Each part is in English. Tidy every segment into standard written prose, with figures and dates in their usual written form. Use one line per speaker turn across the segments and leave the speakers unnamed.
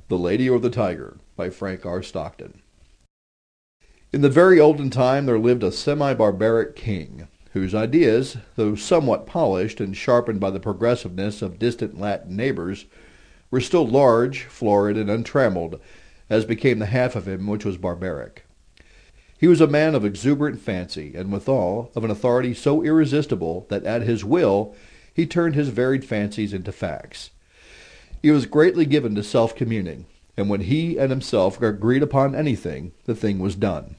The Lady or the Tiger by Frank R. Stockton. In the very olden time there lived a semi-barbaric king, whose ideas, though somewhat polished and sharpened by the progressiveness of distant Latin neighbors, were still large, florid, and untrammeled, as became the half of him which was barbaric. He was a man of exuberant fancy, and withal of an authority so irresistible that at his will he turned his varied fancies into facts. He was greatly given to self-communing, and when he and himself agreed upon anything, the thing was done.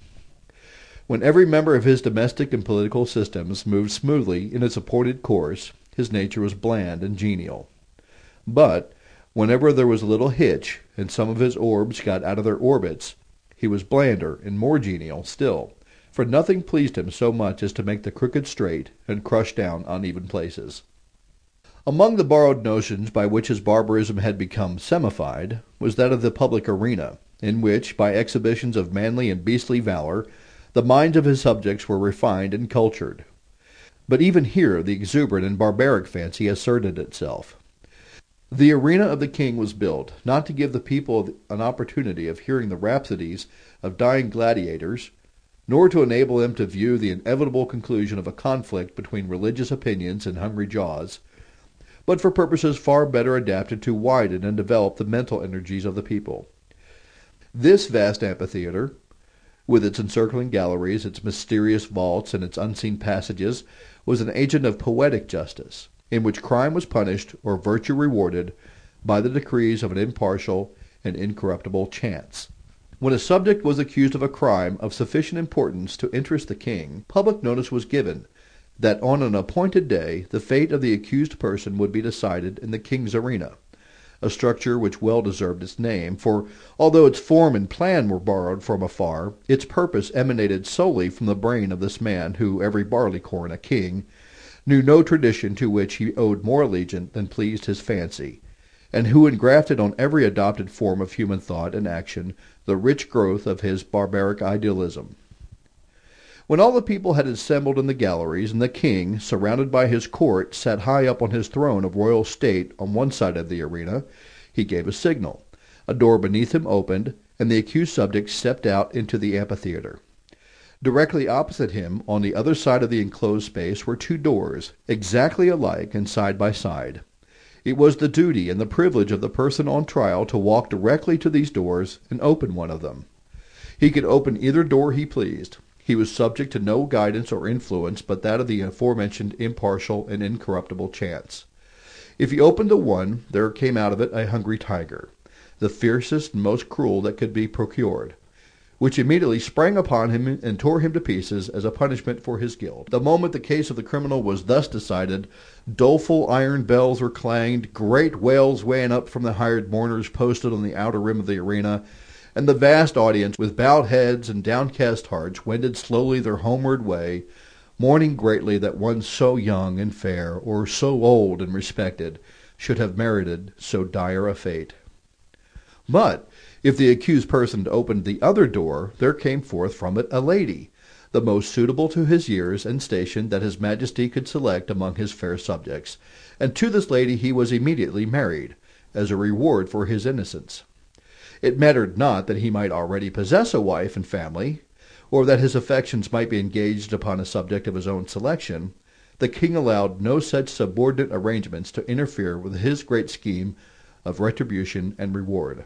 When every member of his domestic and political systems moved smoothly in its appointed course, his nature was bland and genial. But whenever there was a little hitch, and some of his orbs got out of their orbits, he was blander and more genial still, for nothing pleased him so much as to make the crooked straight and crush down uneven places. Among the borrowed notions by which his barbarism had become semified was that of the public arena, in which, by exhibitions of manly and beastly valor, the minds of his subjects were refined and cultured. But even here the exuberant and barbaric fancy asserted itself. The arena of the king was built, not to give the people an opportunity of hearing the rhapsodies of dying gladiators, nor to enable them to view the inevitable conclusion of a conflict between religious opinions and hungry jaws, but for purposes far better adapted to widen and develop the mental energies of the people. This vast amphitheatre, with its encircling galleries, its mysterious vaults, and its unseen passages, was an agent of poetic justice, in which crime was punished or virtue rewarded by the decrees of an impartial and incorruptible chance. When a subject was accused of a crime of sufficient importance to interest the king, public notice was given that on an appointed day the fate of the accused person would be decided in the king's arena, a structure which well deserved its name, for although its form and plan were borrowed from afar, its purpose emanated solely from the brain of this man who, every barleycorn a king, knew no tradition to which he owed more allegiance than pleased his fancy, and who engrafted on every adopted form of human thought and action the rich growth of his barbaric idealism. When all the people had assembled in the galleries, and the king, surrounded by his court, sat high up on his throne of royal state on one side of the arena, he gave a signal. A door beneath him opened, and the accused subject stepped out into the amphitheatre. Directly opposite him, on the other side of the enclosed space, were two doors, exactly alike and side by side. It was the duty and the privilege of the person on trial to walk directly to these doors and open one of them. He could open either door he pleased. He was subject to no guidance or influence but that of the aforementioned impartial and incorruptible chance. If he opened the one, there came out of it a hungry tiger, the fiercest and most cruel that could be procured, which immediately sprang upon him and tore him to pieces as a punishment for his guilt. The moment the case of the criminal was thus decided, doleful iron bells were clanged, great wails ran up from the hired mourners posted on the outer rim of the arena, and the vast audience, with bowed heads and downcast hearts, wended slowly their homeward way, mourning greatly that one so young and fair, or so old and respected, should have merited so dire a fate. But if the accused person opened the other door, there came forth from it a lady, the most suitable to his years and station that his Majesty could select among his fair subjects, and to this lady he was immediately married, as a reward for his innocence. It mattered not that he might already possess a wife and family, or that his affections might be engaged upon a subject of his own selection. The king allowed no such subordinate arrangements to interfere with his great scheme of retribution and reward.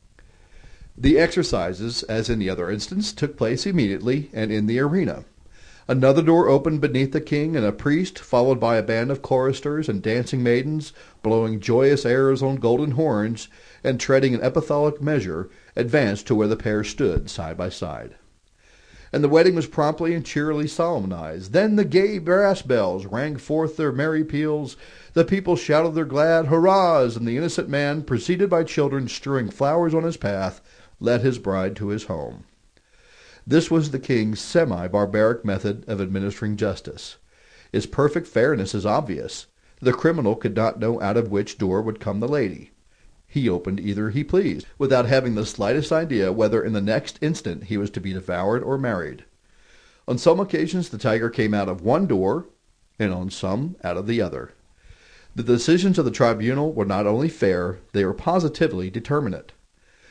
The exercises, as in the other instance, took place immediately and in the arena. Another door opened beneath the king, and a priest, followed by a band of choristers and dancing maidens, blowing joyous airs on golden horns, and treading an epithalic measure, advanced to where the pair stood side by side. And the wedding was promptly and cheerily solemnized. Then the gay brass bells rang forth their merry peals, the people shouted their glad hurrahs, and the innocent man, preceded by children strewing flowers on his path, led his bride to his home. This was the king's semi-barbaric method of administering justice. Its perfect fairness is obvious. The criminal could not know out of which door would come the lady. He opened either he pleased, without having the slightest idea whether in the next instant he was to be devoured or married. On some occasions the tiger came out of one door, and on some out of the other. The decisions of the tribunal were not only fair, they were positively determinate.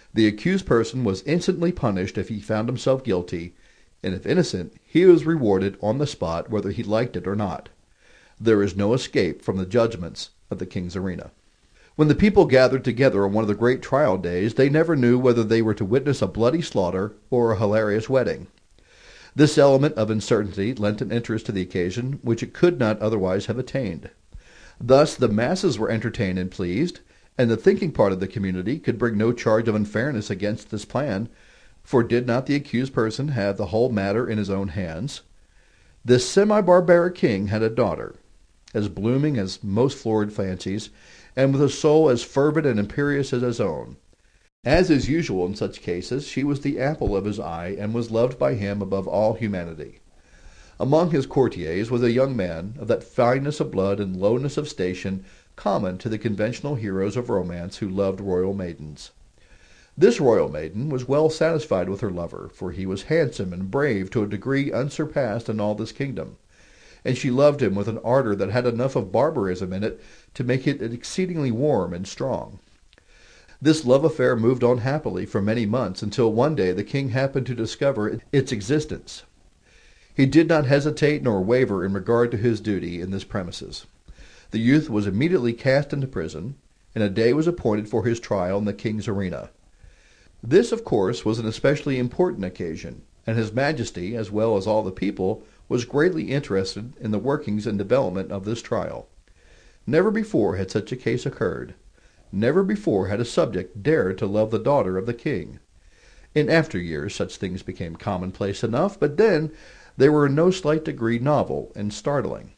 The accused person was instantly punished if he found himself guilty, and if innocent, he was rewarded on the spot whether he liked it or not. There is no escape from the judgments of the king's arena. When the people gathered together on one of the great trial days, they never knew whether they were to witness a bloody slaughter or a hilarious wedding. This element of uncertainty lent an interest to the occasion which it could not otherwise have attained. Thus the masses were entertained and pleased, and the thinking part of the community could bring no charge of unfairness against this plan, for did not the accused person have the whole matter in his own hands? This semi-barbaric king had a daughter, as blooming as most florid fancies, and with a soul as fervent and imperious as his own. As is usual in such cases, she was the apple of his eye, and was loved by him above all humanity. Among his courtiers was a young man of that fineness of blood and lowness of station common to the conventional heroes of romance who loved royal maidens. This royal maiden was well satisfied with her lover, for he was handsome and brave to a degree unsurpassed in all this kingdom, and she loved him with an ardor that had enough of barbarism in it to make it exceedingly warm and strong. This love affair moved on happily for many months, until one day the king happened to discover its existence. He did not hesitate nor waver in regard to his duty in this premises. The youth was immediately cast into prison, and a day was appointed for his trial in the king's arena. This, of course, was an especially important occasion, and His Majesty, as well as all the people, was greatly interested in the workings and development of this trial. Never before had such a case occurred. Never before had a subject dared to love the daughter of the king. In after years such things became commonplace enough, but then they were in no slight degree novel and startling.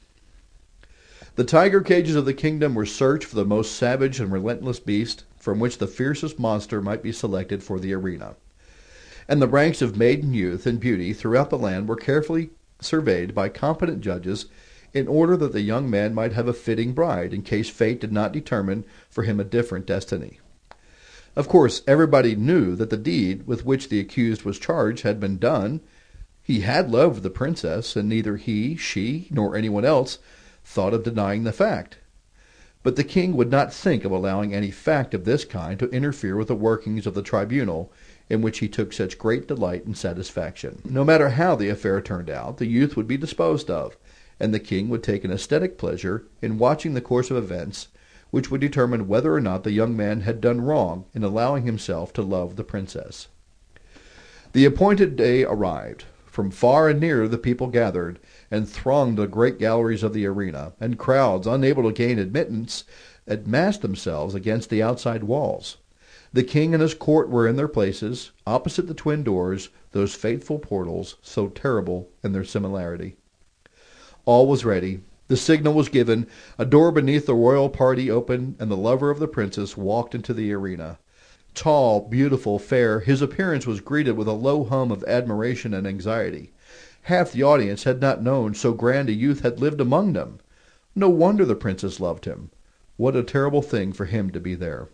The tiger cages of the kingdom were searched for the most savage and relentless beast, from which the fiercest monster might be selected for the arena. And the ranks of maiden youth and beauty throughout the land were carefully surveyed by competent judges, in order that the young man might have a fitting bride in case fate did not determine for him a different destiny. Of course, everybody knew that the deed with which the accused was charged had been done. He had loved the princess, and neither he, she, nor anyone else thought of denying the fact. But the king would not think of allowing any fact of this kind to interfere with the workings of the tribunal, in which he took such great delight and satisfaction. No matter how the affair turned out, the youth would be disposed of, and the king would take an aesthetic pleasure in watching the course of events, which would determine whether or not the young man had done wrong in allowing himself to love the princess. The appointed day arrived. From far and near the people gathered, and thronged the great galleries of the arena, and crowds, unable to gain admittance, had massed themselves against the outside walls. The king and his court were in their places, opposite the twin doors, those fateful portals, so terrible in their similarity. All was ready. The signal was given, a door beneath the royal party opened, and the lover of the princess walked into the arena. Tall, beautiful, fair, his appearance was greeted with a low hum of admiration and anxiety. Half the audience had not known so grand a youth had lived among them. No wonder the princess loved him. What a terrible thing for him to be there.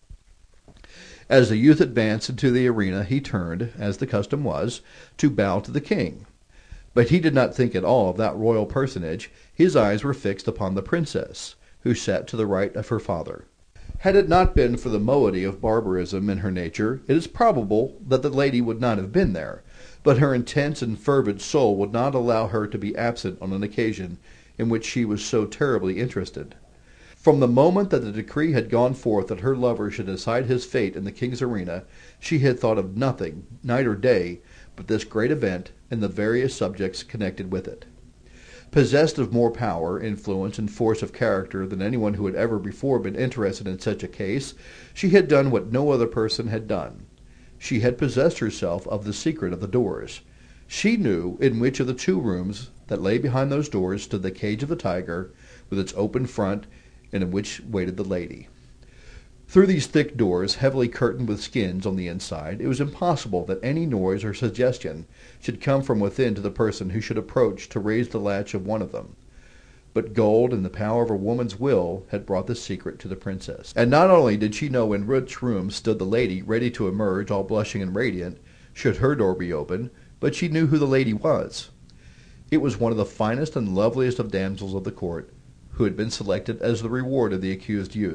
As the youth advanced into the arena, he turned, as the custom was, to bow to the king. But he did not think at all of that royal personage. His eyes were fixed upon the princess, who sat to the right of her father. Had it not been for the moiety of barbarism in her nature, it is probable that the lady would not have been there, but her intense and fervid soul would not allow her to be absent on an occasion in which she was so terribly interested. From the moment that the decree had gone forth that her lover should decide his fate in the king's arena, she had thought of nothing, night or day, but this great event and the various subjects connected with it. Possessed of more power, influence, and force of character than anyone who had ever before been interested in such a case, she had done what no other person had done. She had possessed herself of the secret of the doors. She knew in which of the two rooms that lay behind those doors stood the cage of the tiger, with its open front, and in which waited the lady. Through these thick doors, heavily curtained with skins on the inside, it was impossible that any noise or suggestion should come from within to the person who should approach to raise the latch of one of them. But gold and the power of a woman's will had brought the secret to the princess. And not only did she know in which room stood the lady ready to emerge all blushing and radiant, should her door be opened, but she knew who the lady was. It was one of the finest and loveliest of damsels of the court, who had been selected as the reward of the accused youth.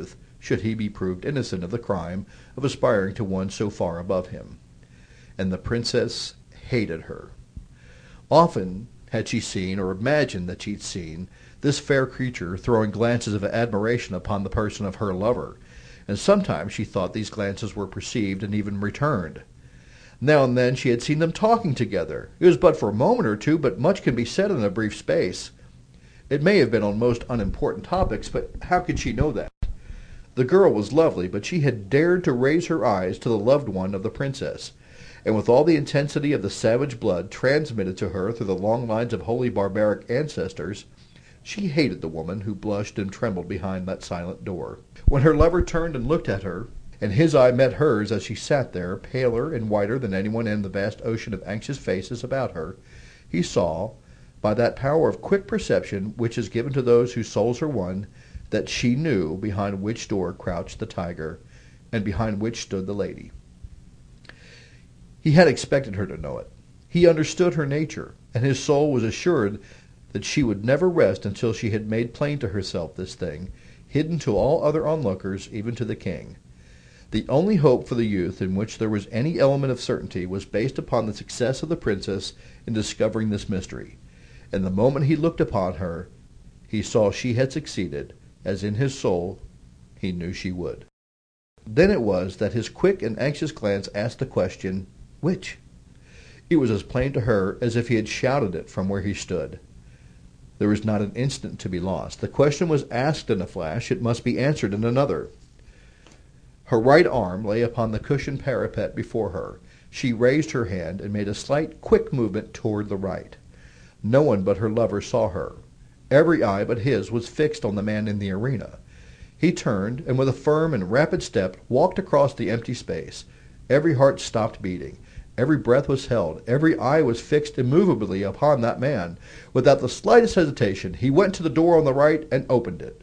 should he be proved innocent of the crime of aspiring to one so far above him. And the princess hated her. Often had she seen, or imagined that she'd seen, this fair creature throwing glances of admiration upon the person of her lover, and sometimes she thought these glances were perceived and even returned. Now and then she had seen them talking together. It was but for a moment or two, but much can be said in a brief space. It may have been on most unimportant topics, but how could she know that? The girl was lovely, but she had dared to raise her eyes to the loved one of the princess, and with all the intensity of the savage blood transmitted to her through the long lines of holy barbaric ancestors, she hated the woman who blushed and trembled behind that silent door. When her lover turned and looked at her, and his eye met hers as she sat there, paler and whiter than anyone in the vast ocean of anxious faces about her, he saw, by that power of quick perception which is given to those whose souls are won, that she knew behind which door crouched the tiger, and behind which stood the lady. He had expected her to know it. He understood her nature, and his soul was assured that she would never rest until she had made plain to herself this thing, hidden to all other onlookers, even to the king. The only hope for the youth in which there was any element of certainty was based upon the success of the princess in discovering this mystery, and the moment he looked upon her, he saw she had succeeded, as in his soul he knew she would. Then it was that his quick and anxious glance asked the question, "Which?" It was as plain to her as if he had shouted it from where he stood. There was not an instant to be lost. The question was asked in a flash. It must be answered in another. Her right arm lay upon the cushioned parapet before her. She raised her hand and made a slight, quick movement toward the right. No one but her lover saw her. Every eye but his was fixed on the man in the arena. He turned, and with a firm and rapid step walked across the empty space. Every heart stopped beating. Every breath was held. Every eye was fixed immovably upon that man. Without the slightest hesitation, he went to the door on the right and opened it.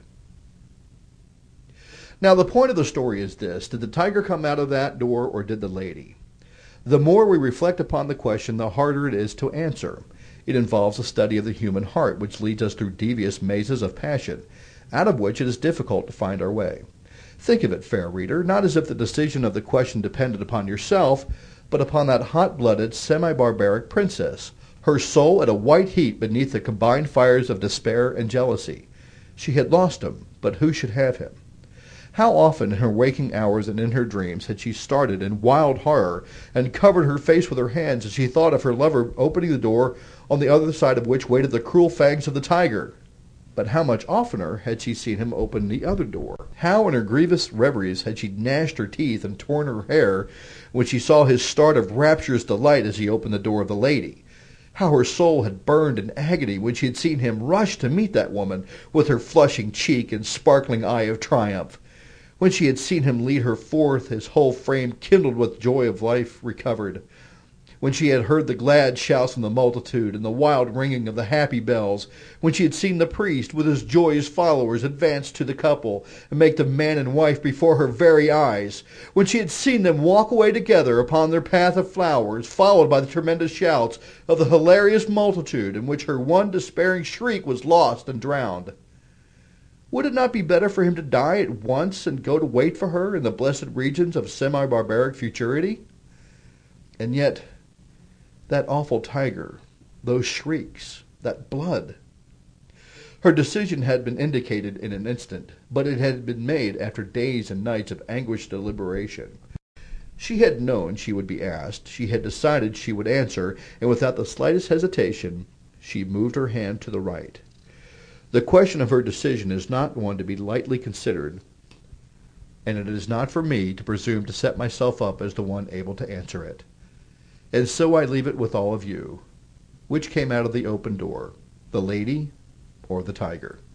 Now, the point of the story is this. Did the tiger come out of that door, or did the lady? The more we reflect upon the question, the harder it is to answer. It involves a study of the human heart, which leads us through devious mazes of passion, out of which it is difficult to find our way. Think of it, fair reader, not as if the decision of the question depended upon yourself, but upon that hot-blooded, semi-barbaric princess, her soul at a white heat beneath the combined fires of despair and jealousy. She had lost him, but who should have him? How often in her waking hours and in her dreams had she started in wild horror and covered her face with her hands as she thought of her lover opening the door on the other side of which waited the cruel fangs of the tiger. But how much oftener had she seen him open the other door? How in her grievous reveries had she gnashed her teeth and torn her hair when she saw his start of rapturous delight as he opened the door of the lady? How her soul had burned in agony when she had seen him rush to meet that woman with her flushing cheek and sparkling eye of triumph! When she had seen him lead her forth, his whole frame kindled with joy of life recovered. When she had heard the glad shouts from the multitude and the wild ringing of the happy bells. When she had seen the priest with his joyous followers advance to the couple and make them man and wife before her very eyes. When she had seen them walk away together upon their path of flowers, followed by the tremendous shouts of the hilarious multitude in which her one despairing shriek was lost and drowned. Would it not be better for him to die at once and go to wait for her in the blessed regions of semi-barbaric futurity? And yet, that awful tiger, those shrieks, that blood. Her decision had been indicated in an instant, but it had been made after days and nights of anguished deliberation. She had known she would be asked, she had decided she would answer, and without the slightest hesitation, she moved her hand to the right. The question of her decision is not one to be lightly considered, and it is not for me to presume to set myself up as the one able to answer it. And so I leave it with all of you. Which came out of the open door, the lady or the tiger?